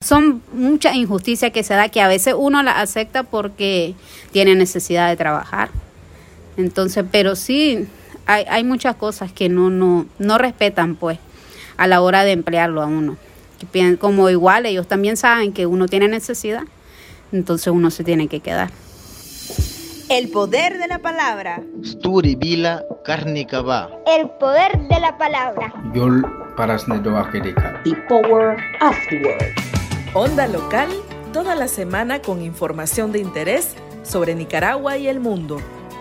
son muchas injusticias que se da, que a veces uno las acepta porque tiene necesidad de trabajar. Entonces, pero sí, hay muchas cosas que no respetan, pues, a la hora de emplearlo a uno. Como igual ellos también saben que uno tiene necesidad, entonces uno se tiene que quedar. El poder de la palabra. Sturi Vila Karnikava. El poder de la palabra. Yol Parasnedoakerika. The Power of the Word. Onda Local, toda la semana con información de interés sobre Nicaragua y el mundo.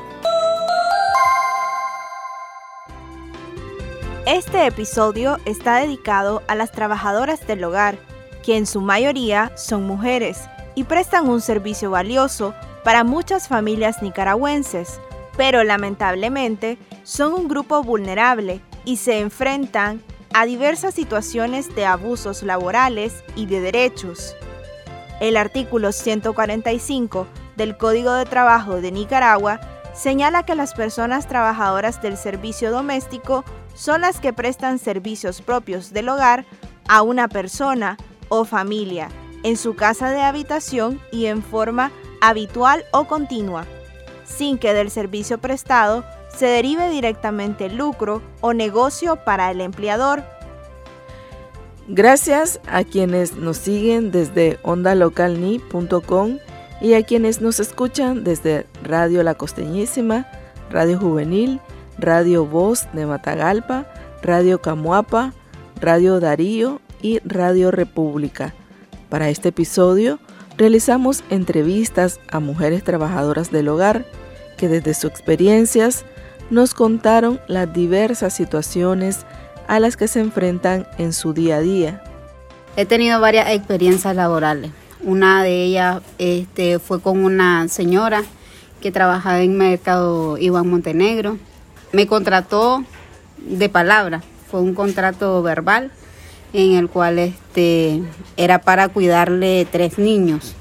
Este episodio está dedicado a las trabajadoras del hogar, que en su mayoría son mujeres y prestan un servicio valioso para muchas familias nicaragüenses, pero lamentablemente son un grupo vulnerable y se enfrentan a diversas situaciones de abusos laborales y de derechos. El artículo 145 del Código de Trabajo de Nicaragua señala que las personas trabajadoras del servicio doméstico son las que prestan servicios propios del hogar a una persona o familia en su casa de habitación y en forma habitual o continua, sin que del servicio prestado se derive directamente lucro o negocio para el empleador. Gracias a quienes nos siguen desde ondalocalni.com y a quienes nos escuchan desde Radio La Costeñísima, Radio Juvenil, Radio Voz de Matagalpa, Radio Camuapa, Radio Darío y Radio República. Para este episodio realizamos entrevistas a mujeres trabajadoras del hogar que desde sus experiencias nos contaron las diversas situaciones a las que se enfrentan en su día a día. He tenido varias experiencias laborales. Una de ellas fue con una señora que trabajaba en Mercado Iván Montenegro. Me contrató de palabra, fue un contrato verbal en el cual era para cuidarle 3 niños.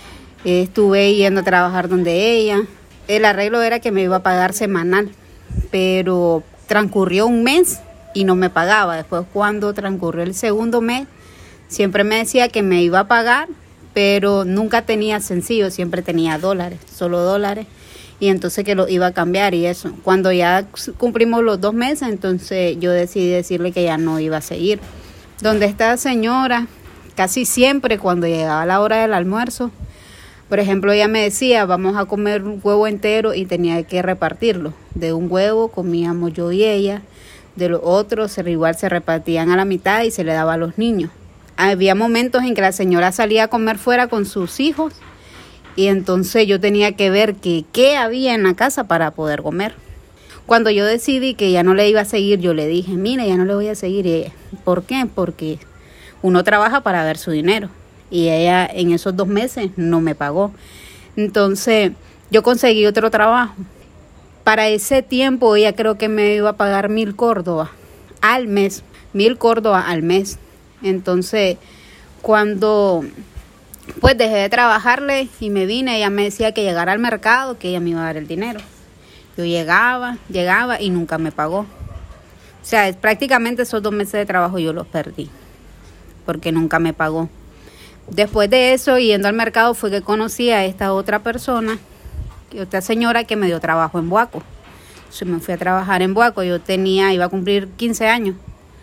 Estuve yendo a trabajar donde ella. El arreglo era que me iba a pagar semanal, pero transcurrió un mes y no me pagaba. Después, cuando transcurrió el segundo mes, siempre me decía que me iba a pagar, pero nunca tenía sencillo, siempre tenía dólares, solo dólares, y entonces que lo iba a cambiar y eso. Cuando ya cumplimos los 2 meses, entonces yo decidí decirle que ya no iba a seguir. Donde esta señora, casi siempre cuando llegaba la hora del almuerzo, por ejemplo, ella me decía, vamos a comer un huevo entero y tenía que repartirlo. De un huevo comíamos yo y ella, de los otros igual se repartían a la mitad y se le daba a los niños. Había momentos en que la señora salía a comer fuera con sus hijos y entonces yo tenía que ver qué había en la casa para poder comer. Cuando yo decidí que ya no le iba a seguir, yo le dije, mira, ya no le voy a seguir. Y ella, ¿por qué? Porque uno trabaja para ver su dinero. Y ella en esos 2 meses no me pagó. Entonces yo conseguí otro trabajo. Para ese tiempo ella creo que me iba a pagar 1,000 córdobas al mes. 1,000 córdobas al mes. Entonces cuando pues dejé de trabajarle y me vine, ella me decía que llegara al mercado, que ella me iba a dar el dinero. Yo llegaba y nunca me pagó. O sea, prácticamente esos 2 meses de trabajo yo los perdí, porque nunca me pagó. Después de eso, yendo al mercado, fue que conocí a esta otra persona, otra señora que me dio trabajo en Buaco. Entonces me fui a trabajar en Buaco. Yo iba a cumplir 15 años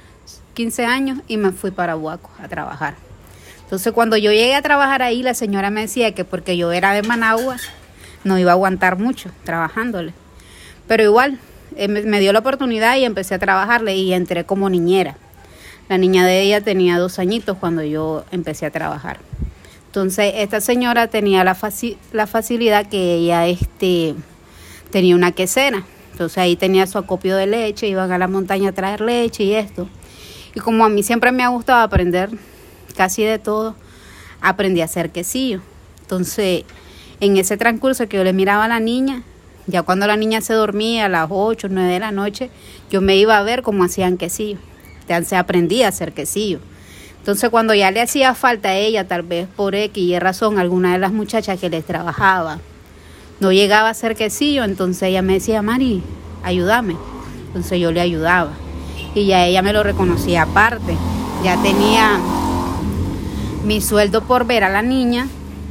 y me fui para Buaco a trabajar. Entonces cuando yo llegué a trabajar ahí, la señora me decía que porque yo era de Managua, no iba a aguantar mucho trabajándole. Pero igual, me dio la oportunidad y empecé a trabajarle y entré como niñera. La niña de ella tenía 2 añitos cuando yo empecé a trabajar. Entonces, esta señora tenía la facilidad que ella tenía una quesera. Entonces, ahí tenía su acopio de leche, iban a la montaña a traer leche y esto. Y como a mí siempre me ha gustado aprender casi de todo, aprendí a hacer quesillo. Entonces, en ese transcurso que yo le miraba a la niña, ya cuando la niña se dormía a las 8, 9 de la noche, yo me iba a ver cómo hacían quesillo. Entonces aprendí a hacer quesillo. Entonces cuando ya le hacía falta a ella, tal vez por X y razón, alguna de las muchachas que les trabajaba no llegaba a hacer quesillo, entonces ella me decía, Mari, ayúdame. Entonces yo le ayudaba. Y ya ella me lo reconocía aparte. Ya mi sueldo por ver a la niña,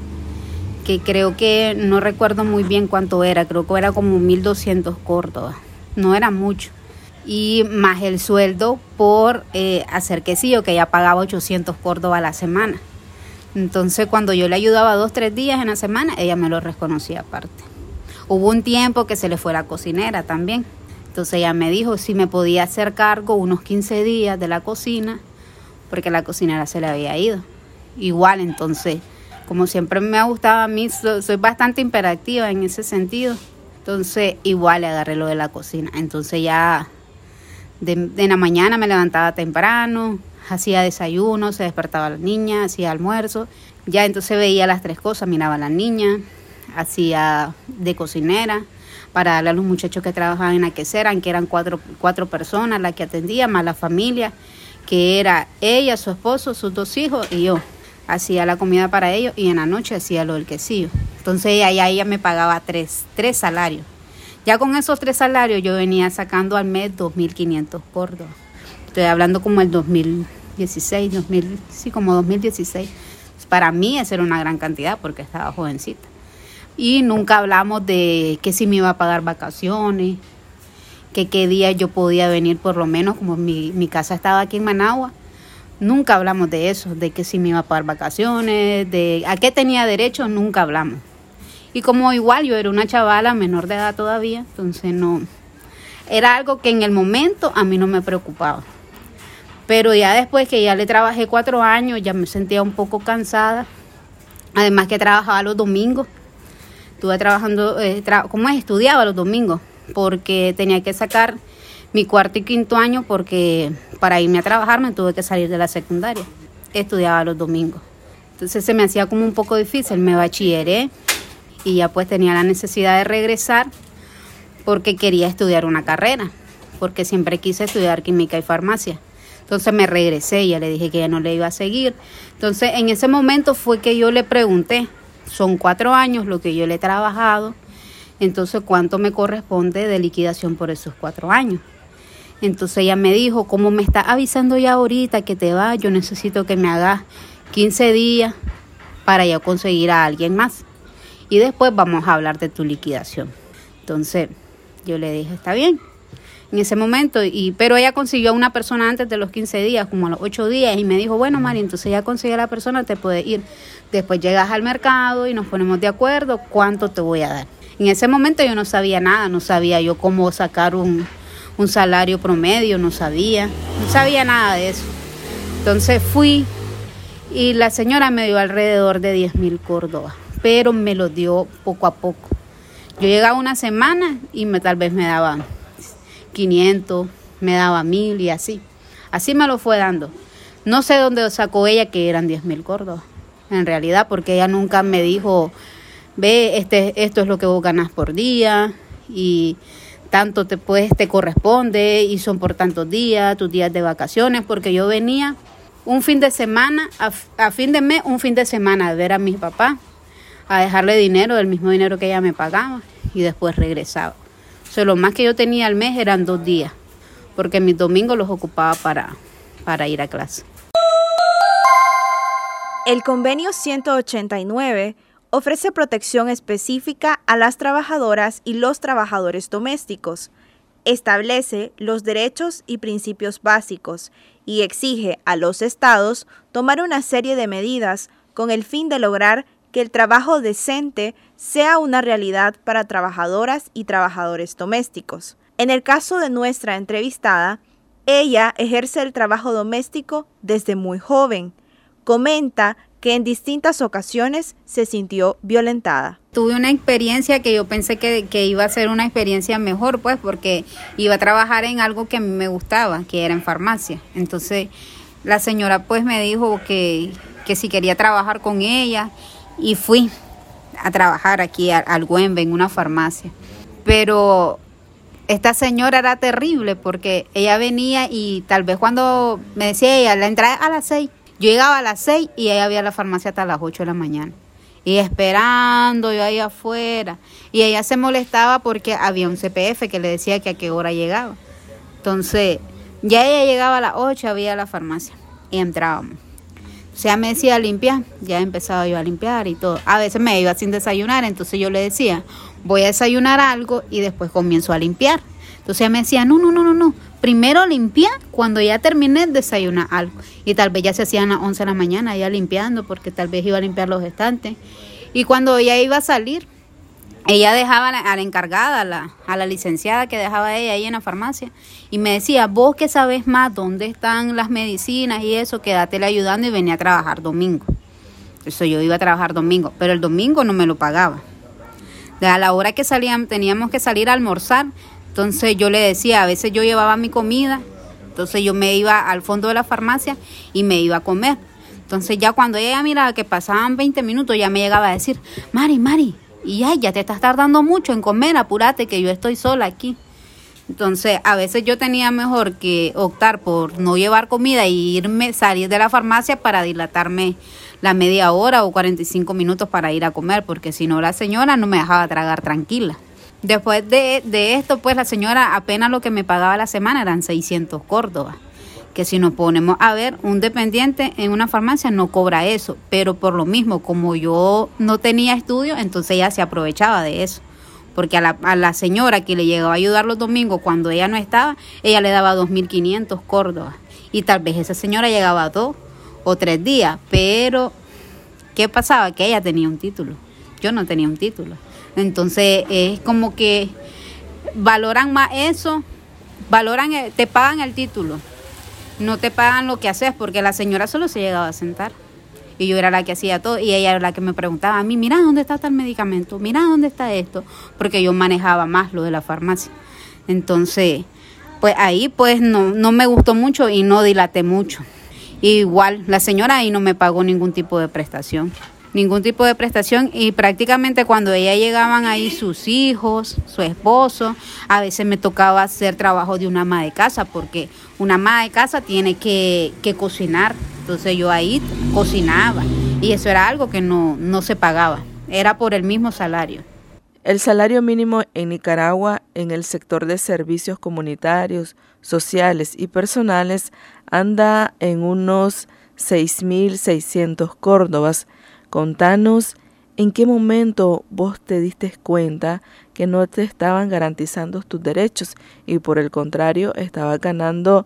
que creo que no recuerdo muy bien cuánto era, creo que era como 1.200 córdobas, no era mucho. Y más el sueldo por hacer quesillo, que ella pagaba 800 córdobas a la semana. Entonces cuando yo le ayudaba 2-3 días en la semana, ella me lo reconocía aparte. Hubo un tiempo que se le fue la cocinera también. Entonces ella me dijo si me podía hacer cargo unos 15 días de la cocina, porque la cocinera se le había ido. Igual, entonces, como siempre me ha gustado a mí, soy bastante hiperactiva en ese sentido. Entonces igual le agarré lo de la cocina. Entonces ya de la mañana me levantaba temprano, hacía desayuno, se despertaba la niña, hacía almuerzo. Ya entonces veía las 3 cosas, miraba a la niña, hacía de cocinera para darle a los muchachos que trabajaban en la quesera, que eran cuatro personas las que atendía, más la familia, que era ella, su esposo, sus 2 hijos y yo. Hacía la comida para ellos y en la noche hacía lo del quesillo. Entonces ella me pagaba 3 salarios. Ya con esos 3 salarios yo venía sacando al mes 2.500 córdobas. Estoy hablando como el 2016, como 2016. Para mí esa era una gran cantidad porque estaba jovencita. Y nunca hablamos de que si me iba a pagar vacaciones, que qué día yo podía venir, por lo menos como mi casa estaba aquí en Managua. Nunca hablamos de eso, de que si me iba a pagar vacaciones, de a qué tenía derecho, nunca hablamos. Y como igual yo era una chavala menor de edad todavía, entonces no, era algo que en el momento a mí no me preocupaba. Pero ya después que ya le trabajé 4 años, ya me sentía un poco cansada. Además que trabajaba los domingos. Estuve trabajando, estudiaba los domingos, porque tenía que sacar mi 4º y 5º año, porque para irme a trabajar me tuve que salir de la secundaria. Estudiaba los domingos. Entonces se me hacía como un poco difícil, me bachilleré y ya pues tenía la necesidad de regresar porque quería estudiar una carrera, porque siempre quise estudiar química y farmacia. Entonces me regresé y ya le dije que ya no le iba a seguir. Entonces en ese momento fue que yo le pregunté, son 4 años lo que yo le he trabajado, entonces ¿cuánto me corresponde de liquidación por esos 4 años? Entonces ella me dijo, como me está avisando ya ahorita que te vas, yo necesito que me hagas 15 días para ya conseguir a alguien más. Y después vamos a hablar de tu liquidación. Entonces yo le dije, está bien. En ese momento, pero ella consiguió a una persona antes de los 15 días, como a los 8 días, y me dijo, bueno, Mari, entonces ya conseguí a la persona, te puedes ir. Después llegas al mercado y nos ponemos de acuerdo cuánto te voy a dar. En ese momento yo no sabía nada, no sabía yo cómo sacar un salario promedio, no sabía nada de eso. Entonces fui y la señora me dio alrededor de 10.000 córdobas, pero me lo dio poco a poco. Yo llegaba una semana y tal vez me daba 500, me daba 1.000 y así me lo fue dando. No sé dónde sacó ella que eran 10.000 córdobas, en realidad, porque ella nunca me dijo, ve, esto es lo que vos ganás por día y tanto te corresponde y son por tantos días, tus días de vacaciones, porque yo venía un fin de semana, a fin de mes, un fin de semana a ver a mi papá, a dejarle dinero, del mismo dinero que ella me pagaba, y después regresaba. O sea, lo más que yo tenía al mes eran 2 días, porque mis domingos los ocupaba para ir a clase. El convenio 189 ofrece protección específica a las trabajadoras y los trabajadores domésticos, establece los derechos y principios básicos y exige a los estados tomar una serie de medidas con el fin de lograr que el trabajo decente sea una realidad para trabajadoras y trabajadores domésticos. En el caso de nuestra entrevistada, ella ejerce el trabajo doméstico desde muy joven. Comenta que en distintas ocasiones se sintió violentada. Tuve una experiencia que yo pensé que iba a ser una experiencia mejor, pues, porque iba a trabajar en algo que a mí me gustaba, que era en farmacia. Entonces, la señora pues me dijo que si quería trabajar con ella, y fui a trabajar aquí al Güembe en una farmacia. Pero esta señora era terrible porque ella venía y tal vez cuando me decía ella, la entrada a las 6, yo llegaba a las 6 y ella había la farmacia hasta las 8 de la mañana. Y esperando yo ahí afuera. Y ella se molestaba porque había un CPF que le decía que a qué hora llegaba. Entonces, ya ella llegaba a las 8, había la farmacia y entrábamos. O sea, me decía limpiar, ya empezaba yo a limpiar y todo. A veces me iba sin desayunar, entonces yo le decía, voy a desayunar algo y después comienzo a limpiar. Entonces ella me decía, no, primero limpiar, cuando ya terminé desayunar algo. Y tal vez ya se hacían las 11 de la mañana ya limpiando, porque tal vez iba a limpiar los estantes. Y cuando ella iba a salir, ella dejaba a la encargada, a la licenciada que dejaba ella ahí en la farmacia, y me decía, vos que sabes más dónde están las medicinas y eso, quédatele ayudando y venía a trabajar domingo. Eso yo iba a trabajar domingo, pero el domingo no me lo pagaba. A la hora que teníamos que salir a almorzar, entonces yo le decía, a veces yo llevaba mi comida, entonces yo me iba al fondo de la farmacia y me iba a comer. Entonces ya cuando ella miraba que pasaban 20 minutos, ya me llegaba a decir, Mari, y ya te estás tardando mucho en comer, apúrate que yo estoy sola aquí. Entonces a veces yo tenía mejor que optar por no llevar comida y salir de la farmacia para dilatarme la media hora o 45 minutos para ir a comer, porque si no la señora no me dejaba tragar tranquila. Después de esto, pues la señora apenas lo que me pagaba la semana eran 600 córdobas. Que si nos ponemos a ver, un dependiente en una farmacia no cobra eso, pero por lo mismo, como yo no tenía estudio, entonces ella se aprovechaba de eso, porque a la señora que le llegaba a ayudar los domingos cuando ella no estaba, ella le daba 2.500 córdobas, y tal vez esa señora llegaba 2 o 3 días, pero ¿qué pasaba? Que ella tenía un título, yo no tenía un título, entonces es como que valoran más eso, te pagan el título, no te pagan lo que haces, porque la señora solo se llegaba a sentar y yo era la que hacía todo y ella era la que me preguntaba a mí, mira dónde está tal medicamento, mira dónde está esto, porque yo manejaba más lo de la farmacia. Entonces pues ahí pues no me gustó mucho y no dilaté mucho. Igual la señora ahí no me pagó ningún tipo de prestación y prácticamente cuando ella llegaban ahí sus hijos, su esposo, a veces me tocaba hacer trabajo de una ama de casa, porque una ama de casa tiene que cocinar, entonces yo ahí cocinaba y eso era algo que no se pagaba, era por el mismo salario. El salario mínimo en Nicaragua en el sector de servicios comunitarios, sociales y personales anda en unos 6.600 córdobas. Contanos en qué momento vos te diste cuenta que no te estaban garantizando tus derechos y por el contrario estabas ganando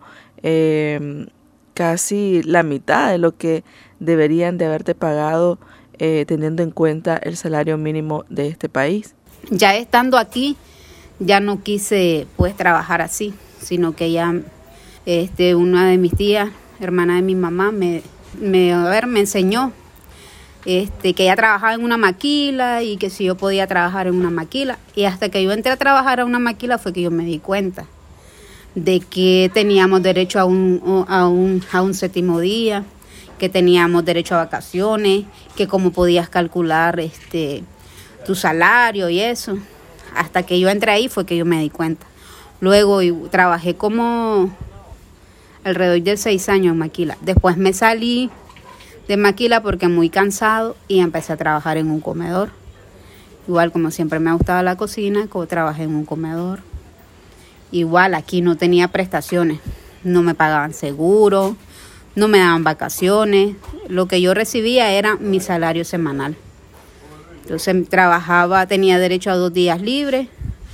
casi la mitad de lo que deberían de haberte pagado teniendo en cuenta el salario mínimo de este país. Ya estando aquí, ya no quise pues trabajar así, sino que ya una de mis tías, hermana de mi mamá, me enseñó que ella trabajaba en una maquila y que si yo podía trabajar en una maquila. Y hasta que yo entré a trabajar a una maquila fue que yo me di cuenta de que teníamos derecho a un séptimo día, que teníamos derecho a vacaciones, que cómo podías calcular tu salario y eso. Hasta que yo entré ahí fue que yo me di cuenta. Luego trabajé como alrededor de 6 años en maquila. Después me salí de maquila porque muy cansado y empecé a trabajar en un comedor. Igual como siempre me gustaba la cocina, trabajé en un comedor. Igual aquí no tenía prestaciones, no me pagaban seguro, no me daban vacaciones. Lo que yo recibía era mi salario semanal. Entonces trabajaba, tenía derecho a 2 días libres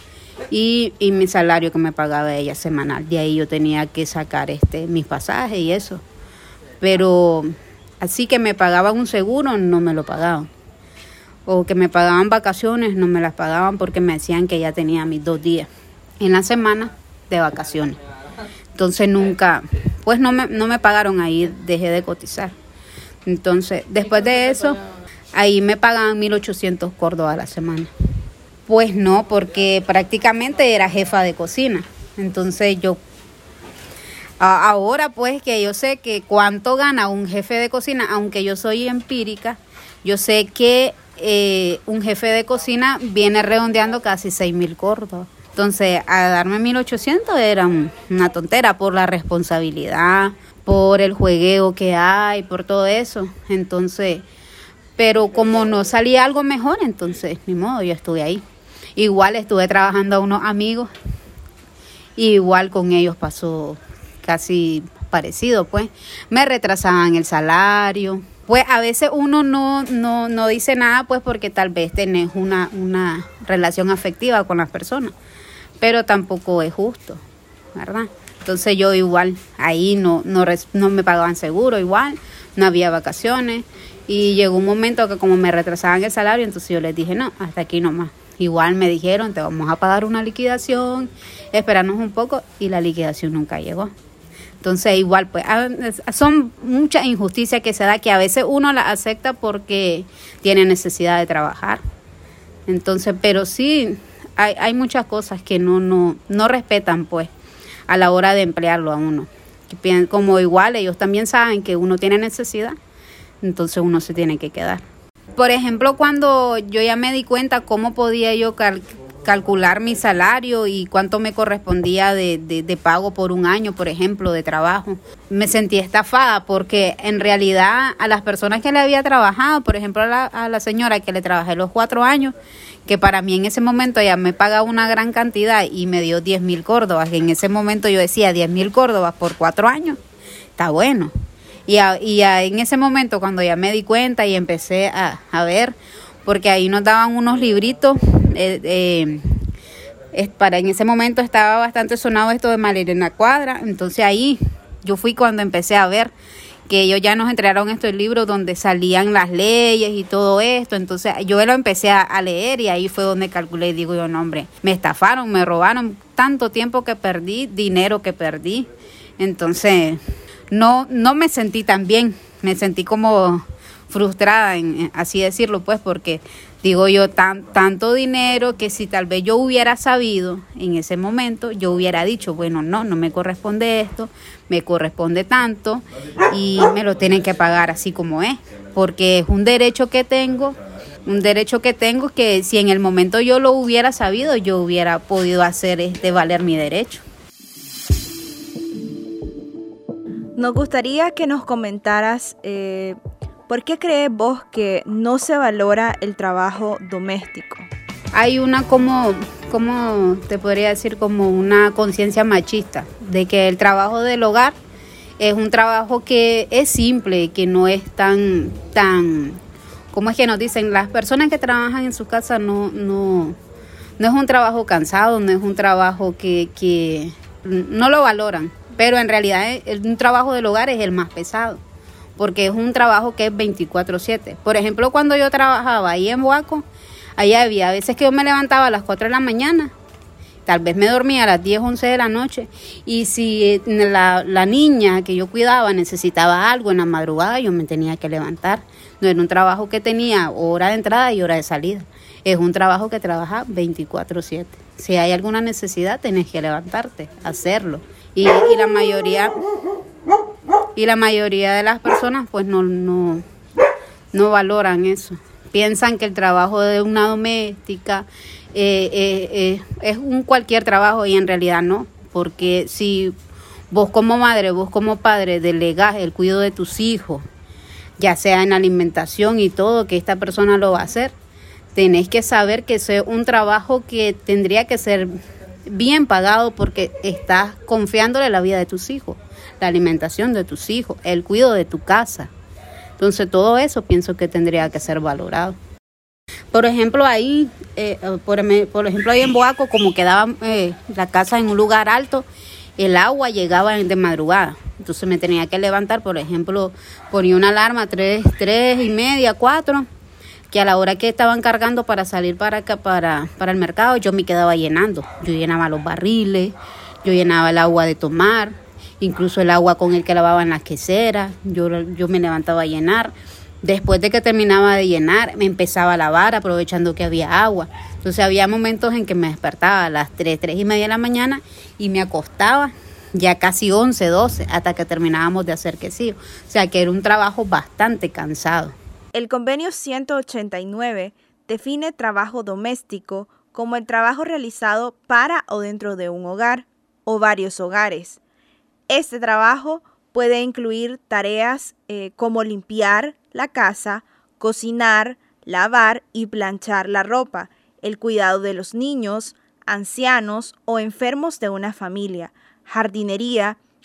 y mi salario que me pagaba ella semanal. De ahí yo tenía que sacar mis pasajes y eso. Pero así que me pagaban un seguro, no me lo pagaban. O que me pagaban vacaciones, no me las pagaban porque me decían que ya tenía mis 2 días en la semana de vacaciones. Entonces nunca, pues no me pagaron ahí, dejé de cotizar. Entonces, después de eso, ahí me pagaban 1.800 córdobas a la semana. Pues no, porque prácticamente era jefa de cocina. Entonces yo, ahora pues que yo sé que cuánto gana un jefe de cocina, aunque yo soy empírica, yo sé que un jefe de cocina viene redondeando casi 6.000 córdobas. Entonces, a darme 1.800 era una tontera por la responsabilidad, por el juegueo que hay, por todo eso. Entonces, pero como no salía algo mejor, entonces, ni modo, yo estuve ahí. Igual estuve trabajando a unos amigos, y igual con ellos pasó casi parecido, pues. Me retrasaban el salario. Pues a veces uno no dice nada, pues porque tal vez tenés una relación afectiva con las personas, pero tampoco es justo, ¿verdad? Entonces yo igual, ahí no me pagaban seguro igual, no había vacaciones, y llegó un momento que como me retrasaban el salario, entonces yo les dije, no, hasta aquí nomás. Igual me dijeron, te vamos a pagar una liquidación, esperarnos un poco, y la liquidación nunca llegó. Entonces igual, pues son muchas injusticias que se da, que a veces uno las acepta porque tiene necesidad de trabajar. Entonces, pero sí, hay muchas cosas que no respetan, pues, a la hora de emplearlo a uno. Como igual ellos también saben que uno tiene necesidad, entonces uno se tiene que quedar. Por ejemplo, cuando yo ya me di cuenta cómo podía yo calcular mi salario y cuánto me correspondía de pago por un año, por ejemplo, de trabajo, me sentí estafada porque en realidad a las personas que le había trabajado, por ejemplo a la señora que le trabajé los 4 años, que para mí en ese momento ella me pagaba una gran cantidad y me dio 10,000 córdobas, que en ese momento yo decía 10,000 córdobas por 4 años, está bueno. Y en ese momento cuando ya me di cuenta y empecé a ver, porque ahí nos daban unos libritos, en ese momento estaba bastante sonado esto de Marilena Cuadra, entonces ahí yo fui cuando empecé a ver que ellos ya nos entregaron estos libros donde salían las leyes y todo esto, entonces yo lo empecé a leer y ahí fue donde calculé y digo yo, no hombre, me estafaron, me robaron tanto tiempo que perdí, dinero que perdí, entonces no me sentí tan bien, me sentí como frustrada, así decirlo, pues, porque digo yo, tanto dinero que si tal vez yo hubiera sabido en ese momento, yo hubiera dicho, bueno, no me corresponde esto, me corresponde tanto y me lo tienen que pagar así como es, porque es un derecho que tengo que si en el momento yo lo hubiera sabido, yo hubiera podido hacer valer mi derecho. Nos gustaría que nos comentaras ¿por qué crees vos que no se valora el trabajo doméstico? Hay una como te podría decir, como una conciencia machista de que el trabajo del hogar es un trabajo que es simple, que no es tan como es que nos dicen, las personas que trabajan en su casa no es un trabajo cansado, no es un trabajo que no lo valoran, pero en realidad un trabajo del hogar es el más pesado, porque es un trabajo que es 24/7. Por ejemplo, cuando yo trabajaba ahí en Boaco, allá había veces que yo me levantaba a las 4 de la mañana, tal vez me dormía a las 10, 11 de la noche, y si la niña que yo cuidaba necesitaba algo en la madrugada, yo me tenía que levantar. No era un trabajo que tenía hora de entrada y hora de salida, es un trabajo que trabaja 24/7. Si hay alguna necesidad, tenés que levantarte, hacerlo. Y la mayoría de las personas pues no valoran eso. Piensan que el trabajo de una doméstica es cualquier trabajo y en realidad no. Porque si vos como madre, vos como padre delegás el cuidado de tus hijos, ya sea en alimentación y todo, que esta persona lo va a hacer, tenés que saber que es un trabajo que tendría que ser bien pagado porque estás confiándole la vida de tus hijos, la alimentación de tus hijos, el cuidado de tu casa. Entonces todo eso pienso que tendría que ser valorado. Por ejemplo, ahí en Boaco, como quedaba la casa en un lugar alto, el agua llegaba de madrugada. Entonces me tenía que levantar, por ejemplo, ponía una alarma 3:30, 4, que a la hora que estaban cargando para salir para acá, para el mercado, yo me quedaba llenando. Yo llenaba los barriles, yo llenaba el agua de tomar, incluso el agua con el que lavaban las queseras, yo me levantaba a llenar. Después de que terminaba de llenar, me empezaba a lavar aprovechando que había agua. Entonces había momentos en que me despertaba a las 3:30 de la mañana y me acostaba ya casi 11, 12, hasta que terminábamos de hacer quesillo. O sea que era un trabajo bastante cansado. El convenio 189 define trabajo doméstico como el trabajo realizado para o dentro de un hogar o varios hogares. Este trabajo puede incluir tareas como limpiar la casa, cocinar, lavar y planchar la ropa, el cuidado de los niños, ancianos o enfermos de una familia, jardinería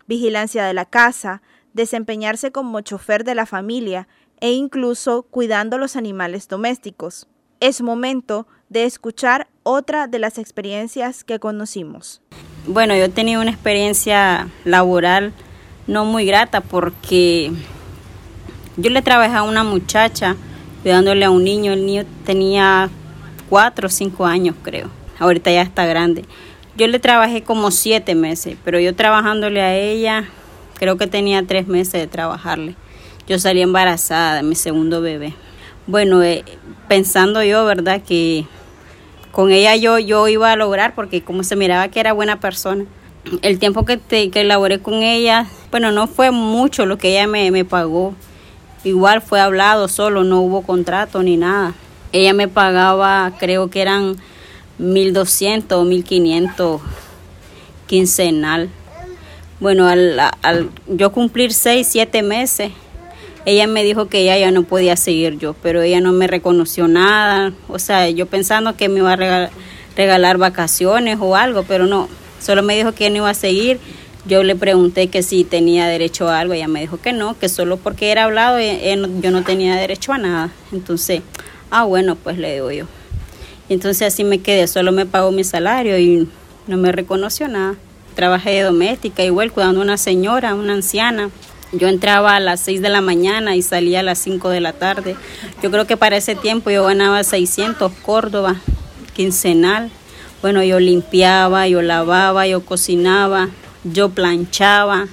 vigilancia de la casa, desempeñarse como chofer de la familia e incluso cuidando los animales domésticos. Es momento de escuchar otra de las experiencias que conocimos. Bueno, yo he tenido una experiencia laboral no muy grata porque yo le trabajé a una muchacha cuidándole a un niño. El niño tenía 4 o 5 años, creo. Ahorita ya está grande. Yo le trabajé como 7 meses, pero yo trabajándole a ella, creo que tenía 3 meses de trabajarle. Yo salí embarazada de mi segundo bebé. Bueno, pensando yo, ¿verdad?, que con ella yo iba a lograr, porque como se miraba que era buena persona. El tiempo que laboré con ella, bueno, no fue mucho lo que ella me pagó. Igual fue hablado solo, no hubo contrato ni nada. Ella me pagaba, creo que eran 1.200 o 1.500 quincenal. Bueno, al yo cumplir 6, 7 meses, ella me dijo que ella ya no podía seguir yo, pero ella no me reconoció nada. O sea, yo pensando que me iba a regalar vacaciones o algo, pero no. Solo me dijo que no iba a seguir. Yo le pregunté que si tenía derecho a algo, ella me dijo que no, que solo porque era hablado yo no tenía derecho a nada. Entonces, bueno, pues le digo yo. Y entonces así me quedé, solo me pagó mi salario y no me reconoció nada. Trabajé de doméstica, igual cuidando a una señora, una anciana. Yo entraba a las 6 de la mañana y salía a las 5 de la tarde. Yo creo que para ese tiempo yo ganaba 600 Córdoba quincenal. Bueno, yo limpiaba, yo lavaba, yo cocinaba, yo planchaba,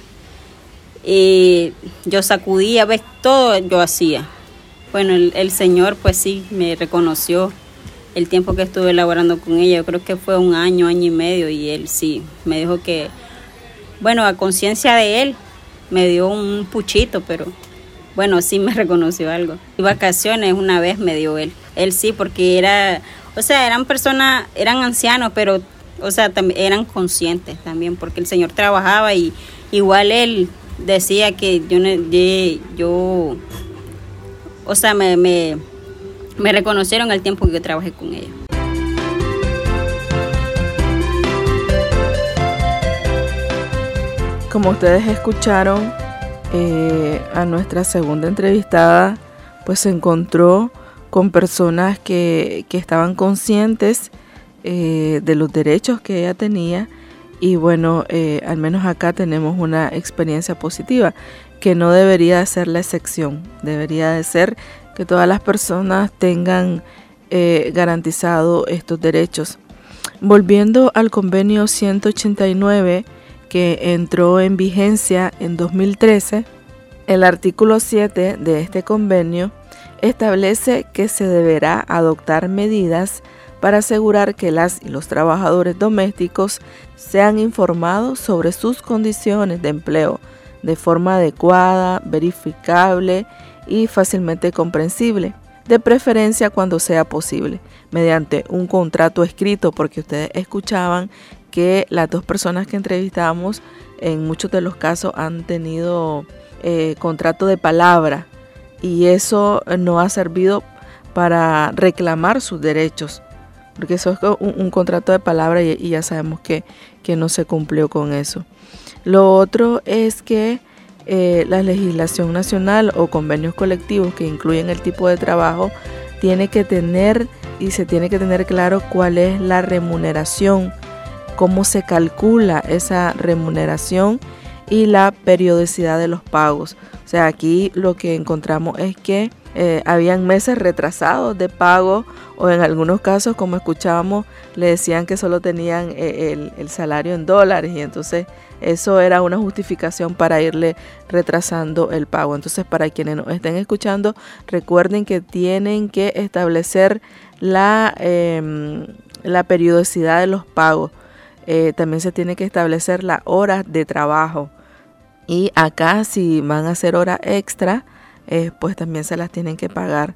yo sacudía, ves, todo yo hacía. Bueno, el señor pues sí me reconoció el tiempo que estuve laborando con ella. Yo creo que fue 1 año, 1 año y medio, y él sí me dijo que, bueno, a conciencia de él, me dio un puchito, pero bueno, sí me reconoció algo. Y vacaciones una vez me dio él sí, porque eran personas, eran ancianos, pero, o sea, eran conscientes también, porque el señor trabajaba y igual él decía que yo o sea, me reconocieron el tiempo que yo trabajé con ella. Como ustedes escucharon, a nuestra segunda entrevistada pues se encontró con personas que estaban conscientes de los derechos que ella tenía, y bueno, al menos acá tenemos una experiencia positiva, que no debería de ser la excepción. Debería de ser que todas las personas tengan garantizado estos derechos. Volviendo al convenio 189, que entró en vigencia en 2013, el artículo 7 de este convenio establece que se deberá adoptar medidas para asegurar que las y los trabajadores domésticos sean informados sobre sus condiciones de empleo de forma adecuada, verificable y fácilmente comprensible, de preferencia cuando sea posible, mediante un contrato escrito, porque ustedes escuchaban que las 2 personas que entrevistamos en muchos de los casos han tenido contrato de palabra, y eso no ha servido para reclamar sus derechos, porque eso es un contrato de palabra y ya sabemos que no se cumplió con eso. Lo otro es que la legislación nacional o convenios colectivos que incluyen el tipo de trabajo tiene que tener claro cuál es la remuneración, cómo se calcula esa remuneración y la periodicidad de los pagos. O sea, aquí lo que encontramos es que habían meses retrasados de pago, o en algunos casos, como escuchábamos, le decían que solo tenían el salario en dólares, y entonces eso era una justificación para irle retrasando el pago. Entonces, para quienes nos estén escuchando, recuerden que tienen que establecer la periodicidad de los pagos. También se tiene que establecer las horas de trabajo, y acá si van a hacer horas extra, pues también se las tienen que pagar.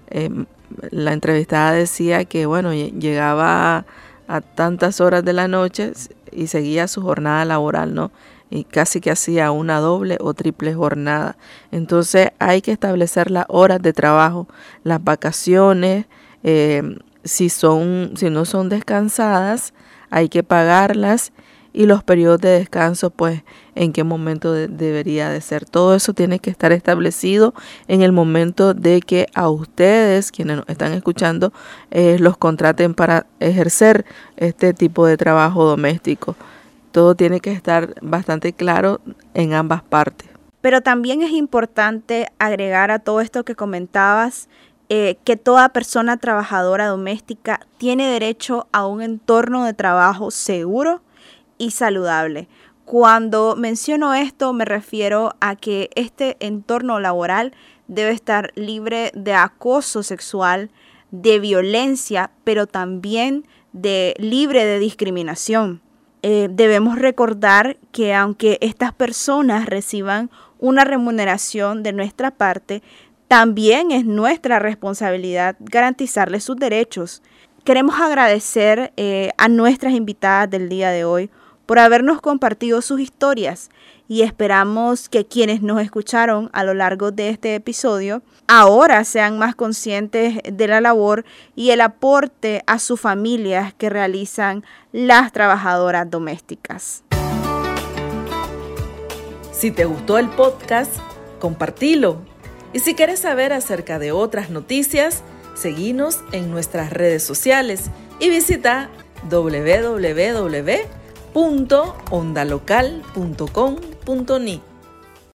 La entrevistada decía que bueno, llegaba a tantas horas de la noche y seguía su jornada laboral, ¿no? Y casi que hacía una doble o triple jornada. Entonces hay que establecer las horas de trabajo, las vacaciones, si no son descansadas, hay que pagarlas, y los periodos de descanso, pues en qué momento debería de ser. Todo eso tiene que estar establecido en el momento de que a ustedes, quienes nos están escuchando, los contraten para ejercer este tipo de trabajo doméstico. Todo tiene que estar bastante claro en ambas partes. Pero también es importante agregar a todo esto que comentabas, que toda persona trabajadora doméstica tiene derecho a un entorno de trabajo seguro y saludable. Cuando menciono esto, me refiero a que este entorno laboral debe estar libre de acoso sexual, de violencia, pero también libre de discriminación. Debemos recordar que aunque estas personas reciban una remuneración de nuestra parte, también es nuestra responsabilidad garantizarles sus derechos. Queremos agradecer a nuestras invitadas del día de hoy por habernos compartido sus historias y esperamos que quienes nos escucharon a lo largo de este episodio ahora sean más conscientes de la labor y el aporte a sus familias que realizan las trabajadoras domésticas. Si te gustó el podcast, compartilo. Y si quieres saber acerca de otras noticias, seguinos en nuestras redes sociales y visita www.ondalocal.com.ni.